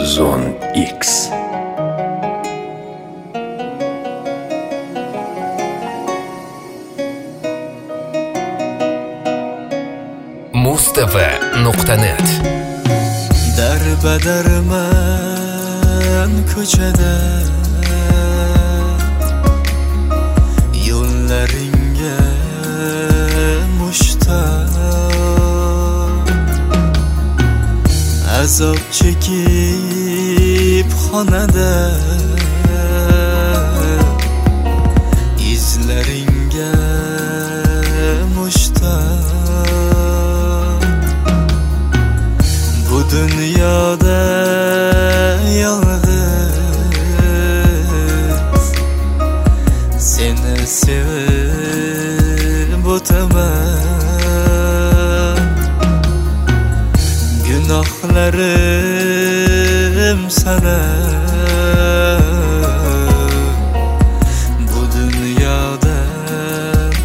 Zone X. Mustafa.net. Darbadarman ko'chada, yo'llaringga mushtaq, azob chekib xonada, izlaringga mushtaq. Bu dunyoda yolg'iz seni sevib o'taman. Gunohlarim sana bu dunyodan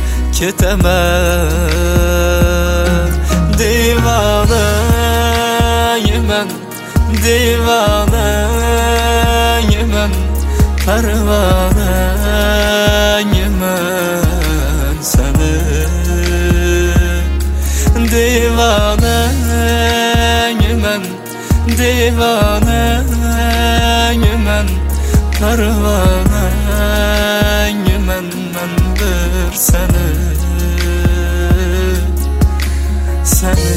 ketaman. Divanayman, divanayman, parvanayman seni. Divanayman, divanayman, parvanayman men bir seni, seni.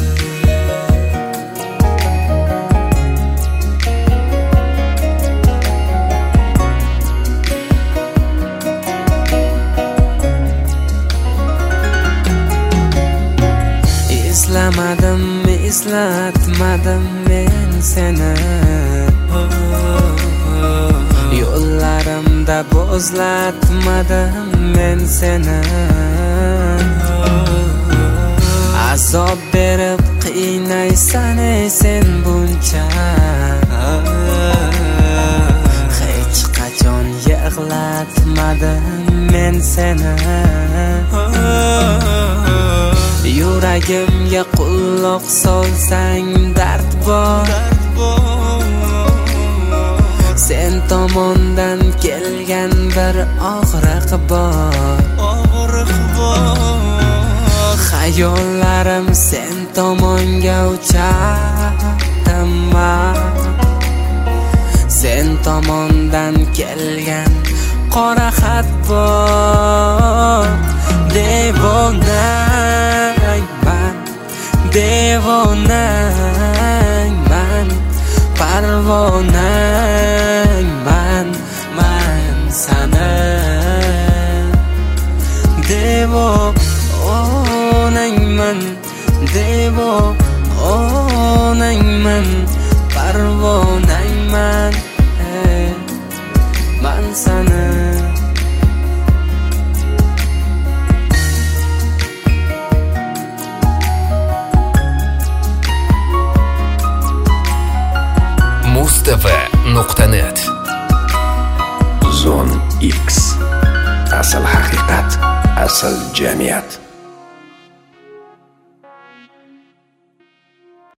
İslamadım, islatmadım men seni. Yollarımda bozlatmadım men seni. Azob berib qiynaysan sen buncha, hech qachon yig'latmadim men seni. Yuragimga quloq solsang dard bor, sen tomondan kelgan bir og'riq bor. Xayollarim sen tomonga uchadimma, sen tomondan kelgan qora xat bor. Devonayman, devonayman, parvonayman men sana. Devonayman, devonayman, parvonayman men sana. Mustafa.net. Zone X. Asl haqiqat, asl jamiyat.